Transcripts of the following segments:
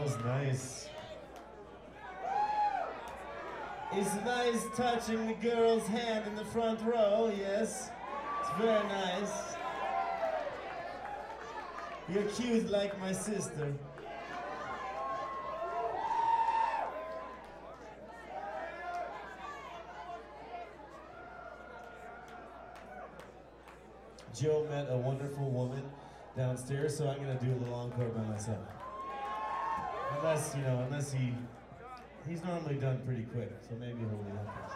was nice. It's nice touching the girl's hand in the front row, yes. It's very nice. You're cute like my sister. Joe met a wonderful woman downstairs, so I'm gonna do a little encore by myself. Unless he's normally done pretty quick, so maybe he'll be helping.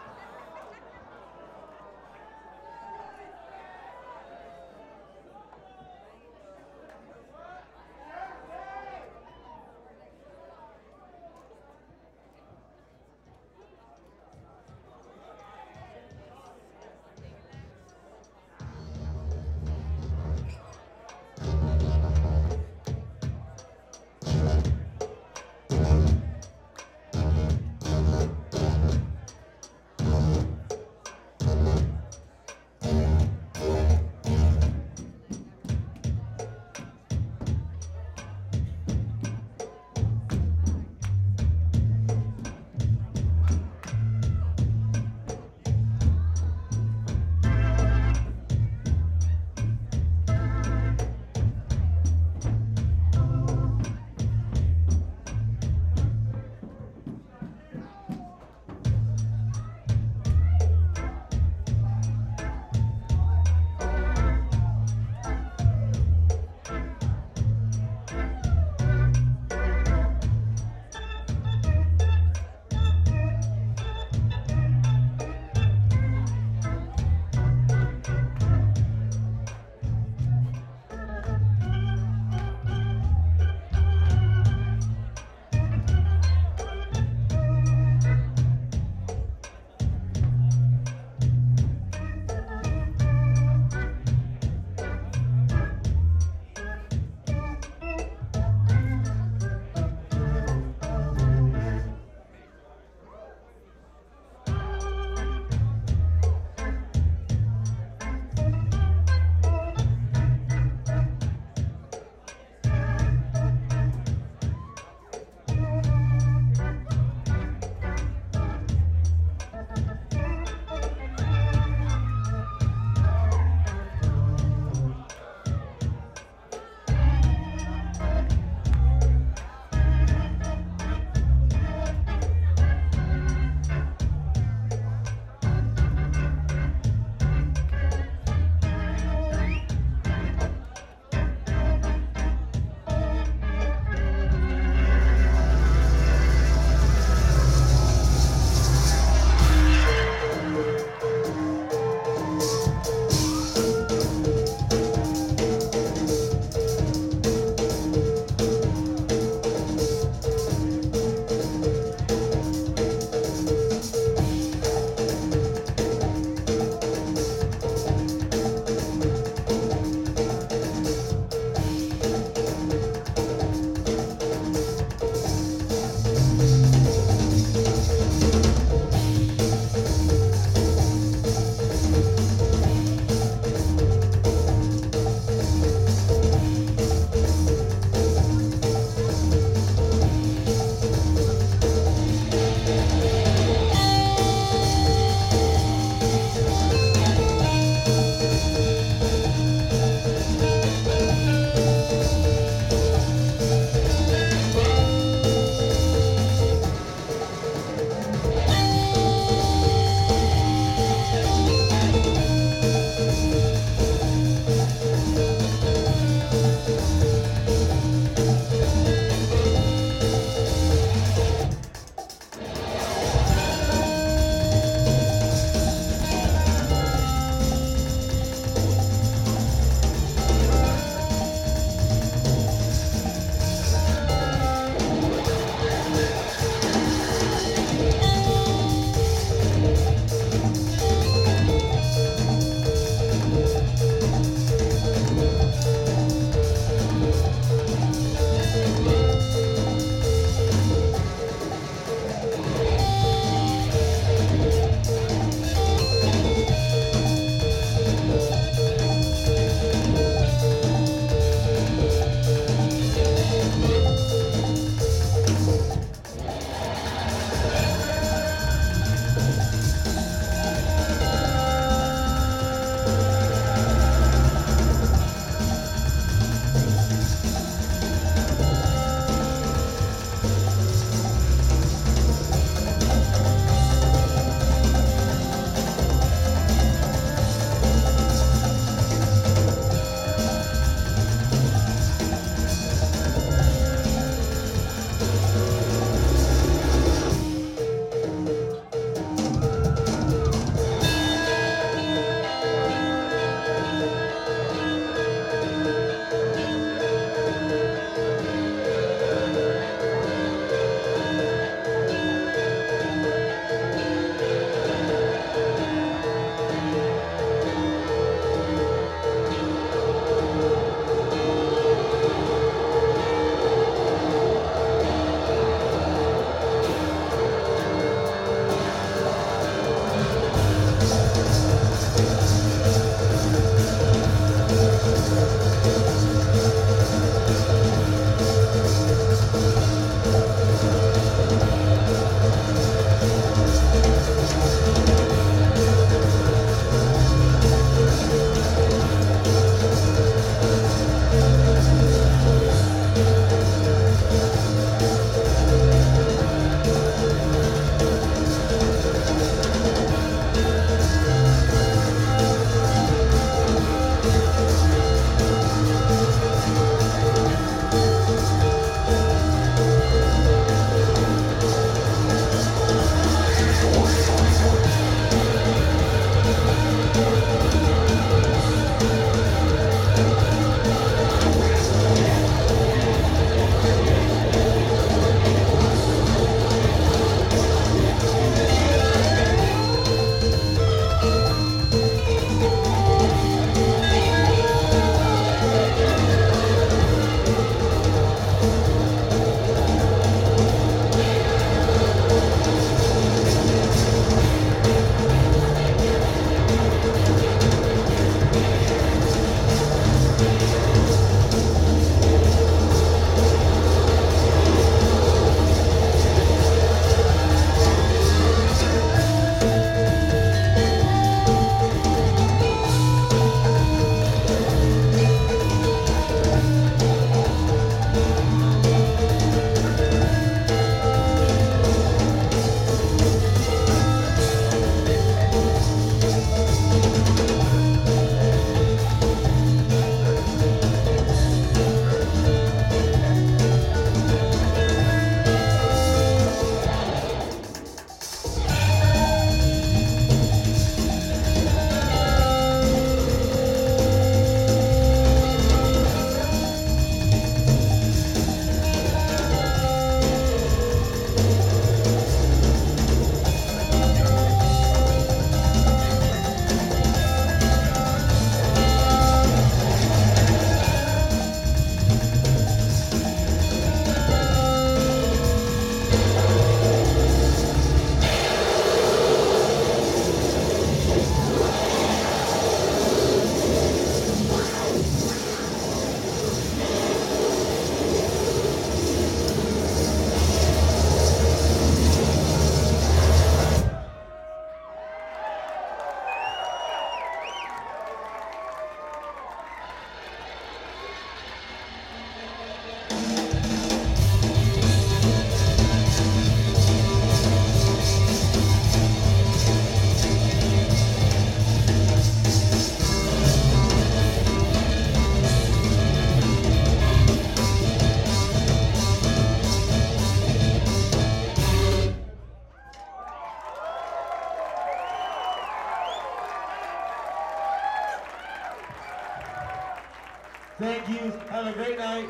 Thank you. Have a great night.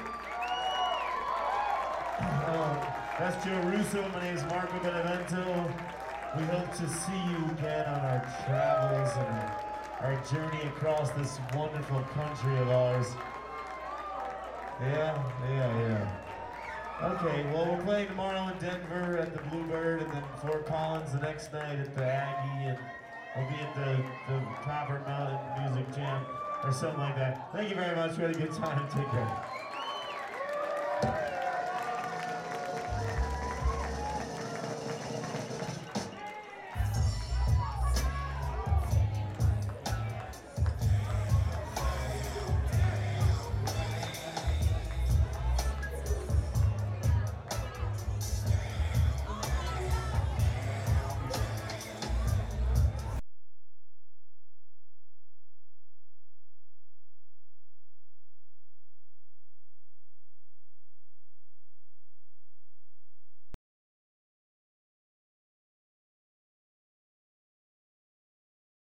That's Joe Russo. My name is Marco Benevento. We hope to see you again on our travels and our journey across this wonderful country of ours. Yeah. Okay, well, we're playing tomorrow in Denver at the Bluebird, and then Fort Collins the next night at the Aggie, and we'll be at the Copper Mountain Music Jam or something like that. Thank you very much. We had a good time. Take care.